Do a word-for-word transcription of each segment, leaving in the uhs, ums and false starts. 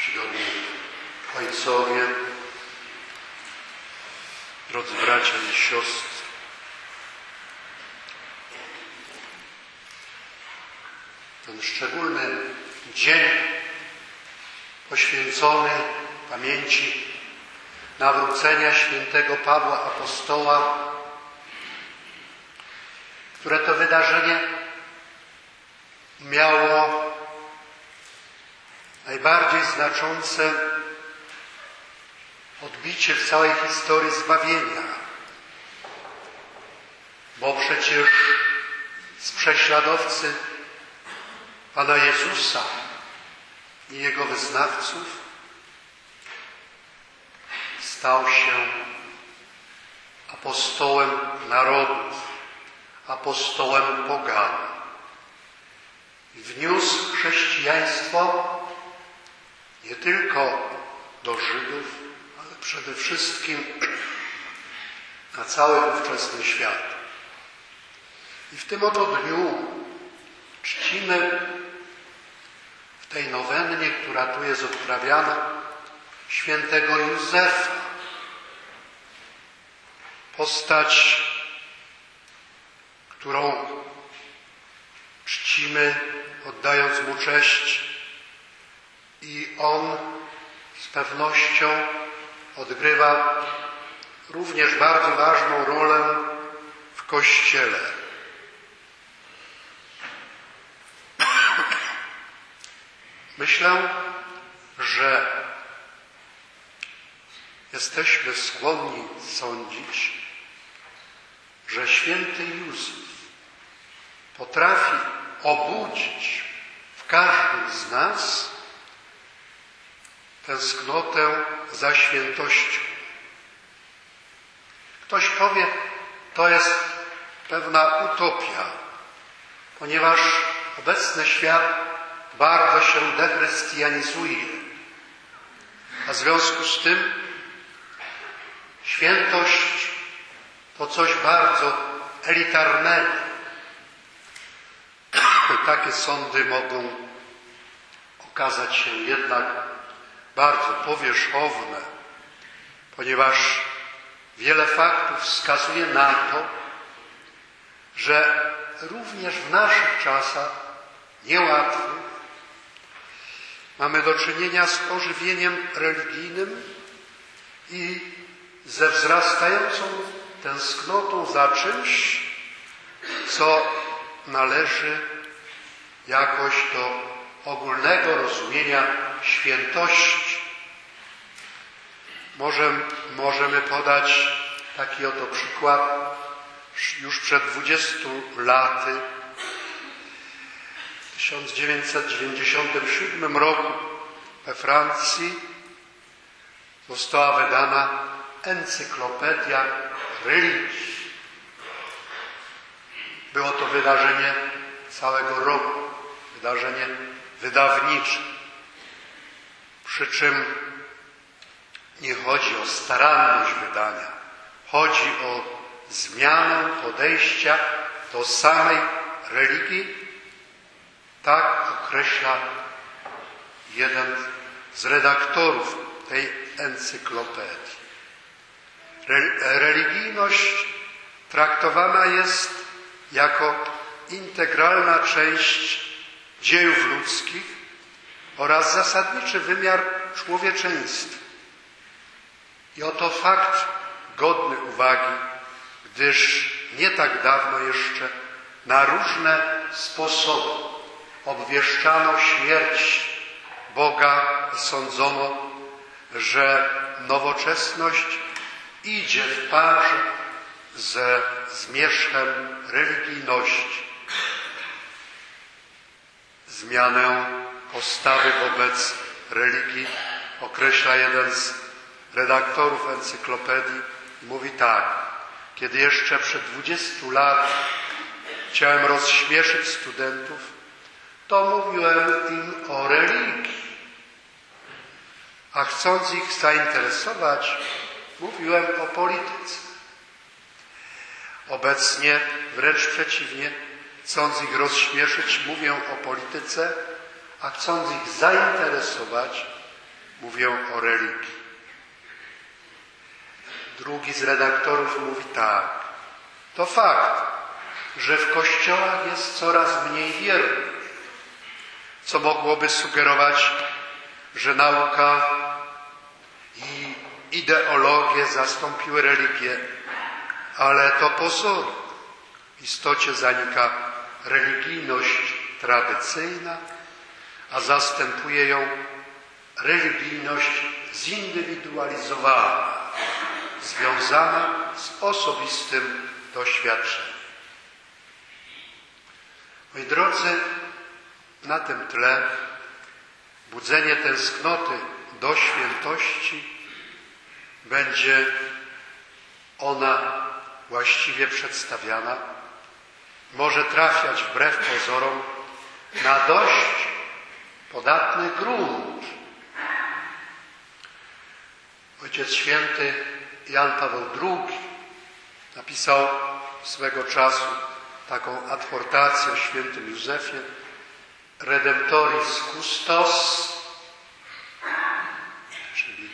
czcigodni ojcowie, drodzy bracia i siostry. Ten szczególny dzień poświęcony pamięci nawrócenia świętego Pawła Apostoła, które to wydarzenie miało najbardziej znaczące odbicie w całej historii zbawienia, bo przecież z prześladowcy Pana Jezusa i Jego wyznawców stał się apostołem narodów, apostołem pogan. Wniósł chrześcijaństwo nie tylko do Żydów, ale przede wszystkim na cały ówczesny świat. I w tym oto dniu czcimy w tej nowennie, która tu jest odprawiana, świętego Józefa. Postać, którą czcimy, oddając mu cześć, i on z pewnością odgrywa również bardzo ważną rolę w Kościele. Myślę, że jesteśmy skłonni sądzić, że święty Józef potrafi obudzić w każdym z nas tęsknotę za świętością. Ktoś powie, to jest pewna utopia, ponieważ obecny świat bardzo się dechrystianizuje, a w związku z tym świętość to coś bardzo elitarnego. I takie sądy mogą okazać się jednak bardzo powierzchowne, ponieważ wiele faktów wskazuje na to, że również w naszych czasach niełatwych mamy do czynienia z ożywieniem religijnym i ze wzrastającą tęsknotą za czymś, co należy jakoś do ogólnego rozumienia świętości. Możemy, możemy podać taki oto przykład. Już przed dwudziestu laty, w tysiąc dziewięćset dziewięćdziesiątym siódmym roku we Francji została wydana encyklopedia religii. Było to wydarzenie całego roku, wydarzenie wydawnicze. Przy czym nie chodzi o staranność wydania, chodzi o zmianę podejścia do samej religii. Tak określa jeden z redaktorów tej encyklopedii. Religijność traktowana jest jako integralna część dziejów ludzkich oraz zasadniczy wymiar człowieczeństwa. I oto fakt godny uwagi, gdyż nie tak dawno jeszcze na różne sposoby obwieszczano śmierć Boga i sądzono, że nowoczesność idzie w parze ze zmierzchem religijności. Zmianę postawy wobec religii określa jeden z redaktorów encyklopedii i mówi tak: kiedy jeszcze przed dwudziestu lat chciałem rozśmieszyć studentów, to mówiłem im o religii, a chcąc ich zainteresować, mówiłem o polityce. Obecnie wręcz przeciwnie, chcąc ich rozśmieszyć, mówię o polityce, a chcąc ich zainteresować, mówię o religii. Drugi z redaktorów mówi tak. To fakt, że w kościołach jest coraz mniej wiernych, co mogłoby sugerować, że nauka i ideologie zastąpiły religię, ale to pozór. W istocie zanika religijność tradycyjna, a zastępuje ją religijność zindywidualizowana, związana z osobistym doświadczeniem. Moi drodzy, na tym tle budzenie tęsknoty do świętości będzie ona właściwie przedstawiana, może trafiać wbrew pozorom na dość podatny grunt. Ojciec Święty Jan Paweł drugi napisał swego czasu taką adhortację o świętym Józefie, Redemptoris Custos, czyli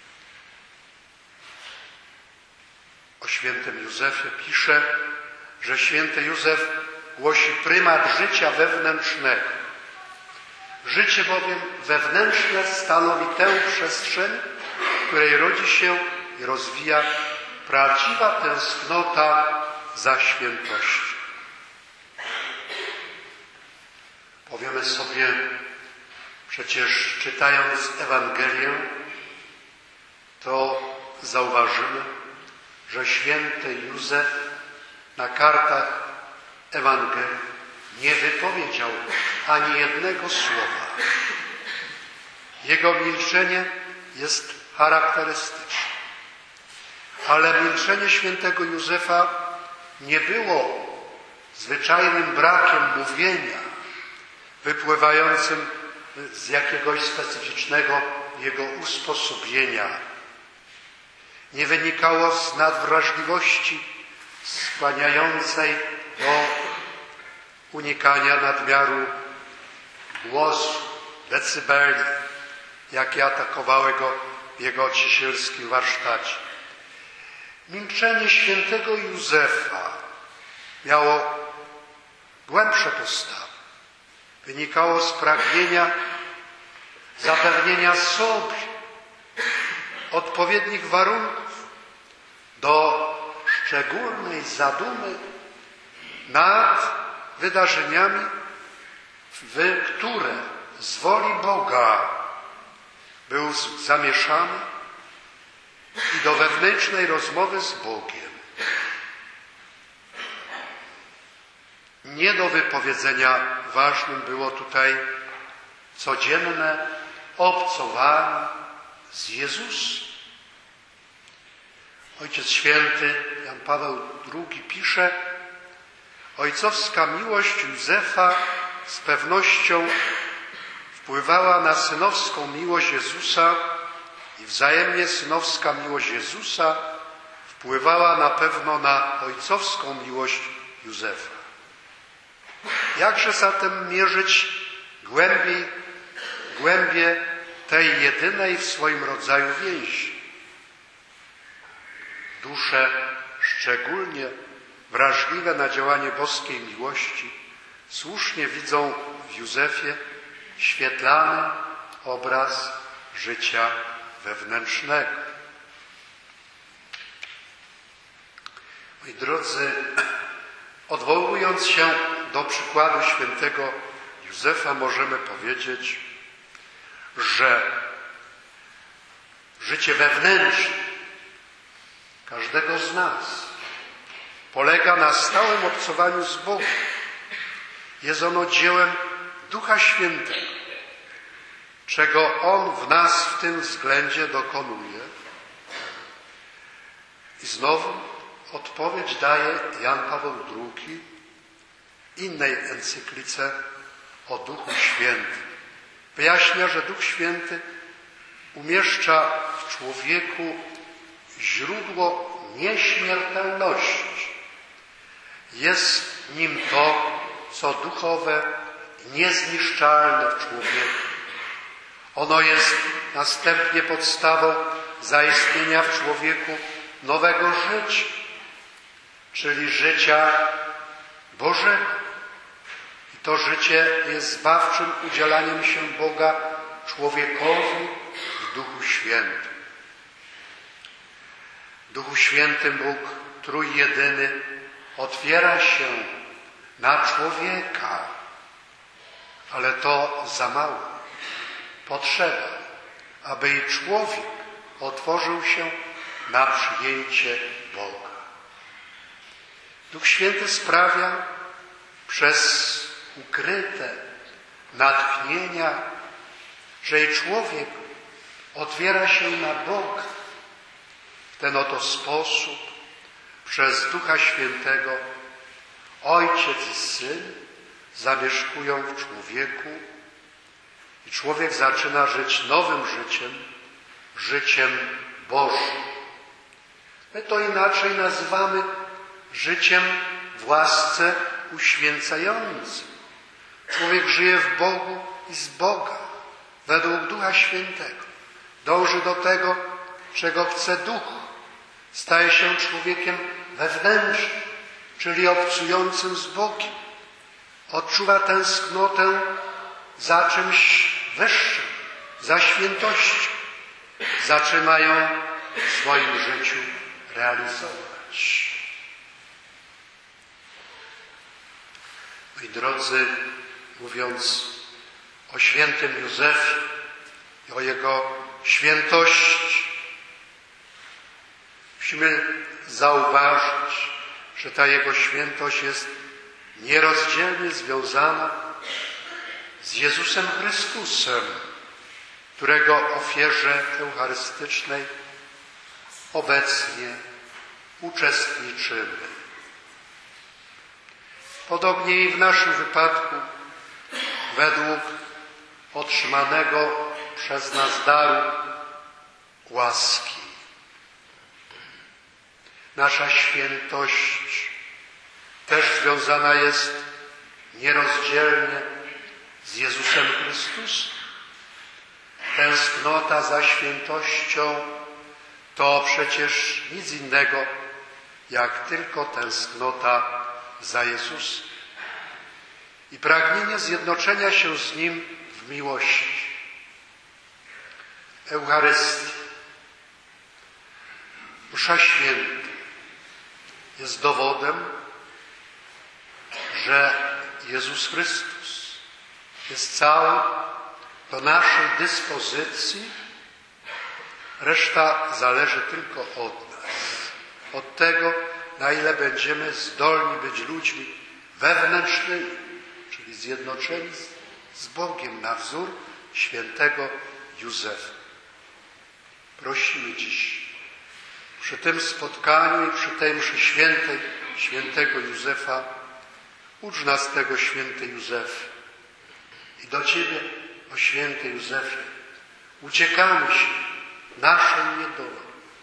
o świętym Józefie pisze, że święty Józef głosi prymat życia wewnętrznego. Życie bowiem wewnętrzne stanowi tę przestrzeń, w której rodzi się i rozwija prawdziwa tęsknota za świętością. Powiemy sobie, przecież czytając Ewangelię, to zauważymy, że święty Józef na kartach Ewangelii nie wypowiedział ani jednego słowa. Jego milczenie jest charakterystyczne. Ale milczenie świętego Józefa nie było zwyczajnym brakiem mówienia, wypływającym z jakiegoś specyficznego jego usposobienia. Nie wynikało z nadwrażliwości skłaniającej do unikania nadmiaru głosu, decybeli, jakie atakowały go w jego ciesielskim warsztacie. Milczenie świętego Józefa miało głębsze podstawy. Wynikało z pragnienia zapewnienia sobie odpowiednich warunków do szczególnej zadumy nad wydarzeniami, w które z woli Boga był zamieszany i do wewnętrznej rozmowy z Bogiem. Nie do wypowiedzenia ważnym było tutaj codzienne obcowanie z Jezusem. Ojciec Święty Jan Paweł drugi pisze: ojcowska miłość Józefa z pewnością wpływała na synowską miłość Jezusa i wzajemnie synowska miłość Jezusa wpływała na pewno na ojcowską miłość Józefa. Jakże zatem mierzyć głębiej, głębię tej jedynej w swoim rodzaju więzi? Dusze szczególnie wrażliwe na działanie boskiej miłości słusznie widzą w Józefie świetlany obraz życia wewnętrznego. Moi drodzy, odwołując się do przykładu świętego Józefa, możemy powiedzieć, że życie wewnętrzne każdego z nas polega na stałym obcowaniu z Bogiem. Jest ono dziełem Ducha Świętego, czego On w nas w tym względzie dokonuje. I znowu odpowiedź daje Jan Paweł drugi innej encyklice o Duchu Świętym. Wyjaśnia, że Duch Święty umieszcza w człowieku źródło nieśmiertelności. Jest nim to, co duchowe i niezniszczalne w człowieku. Ono jest następnie podstawą zaistnienia w człowieku nowego życia, czyli życia Bożego. I to życie jest zbawczym udzielaniem się Boga człowiekowi w Duchu Świętym. W Duchu Świętym Bóg trójjedyny otwiera się na człowieka, ale to za mało. Potrzeba, aby i człowiek otworzył się na przyjęcie Boga. Duch Święty sprawia przez ukryte natchnienia, że i człowiek otwiera się na Boga. W ten oto sposób przez Ducha Świętego Ojciec i Syn zamieszkują w człowieku i człowiek zaczyna żyć nowym życiem, życiem Bożym. My to inaczej nazywamy życiem w łasce uświęcającym. Człowiek żyje w Bogu i z Boga, według Ducha Świętego. Dąży do tego, czego chce Duch. Staje się człowiekiem wewnętrznym, czyli obcującym z Bogiem. Odczuwa tęsknotę za czymś wyższym, za świętością. Zaczyna ją w swoim życiu realizować. Moi drodzy, mówiąc o świętym Józefie i o jego świętości, musimy zauważyć, że ta jego świętość jest nierozdzielnie związana z Jezusem Chrystusem, którego ofierze eucharystycznej obecnie uczestniczymy. Podobnie i w naszym wypadku, według otrzymanego przez nas daru łaski. Nasza świętość też związana jest nierozdzielnie z Jezusem Chrystusem. Tęsknota za świętością to przecież nic innego, jak tylko tęsknota za Jezusem i pragnienie zjednoczenia się z Nim w miłości. Eucharystia, msza święta jest dowodem, że Jezus Chrystus jest cały do naszej dyspozycji. Reszta zależy tylko od nas, od tego, na ile będziemy zdolni być ludźmi wewnętrznymi, czyli zjednoczeni z Bogiem na wzór świętego Józefa. Prosimy dziś przy tym spotkaniu i przy tej mszy świętej świętego Józefa, ucz nas tego, święty Józefie. I do Ciebie, o święty Józefie, uciekamy się naszej niedoli.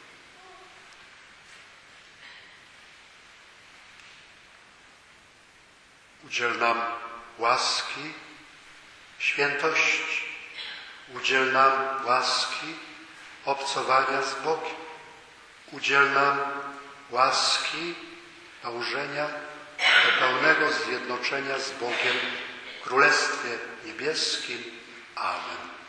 Udziel nam łaski świętości. Udziel nam łaski obcowania z Bogiem. Udziel nam łaski dążenia do pełnego zjednoczenia z Bogiem w Królestwie Niebieskim. Amen.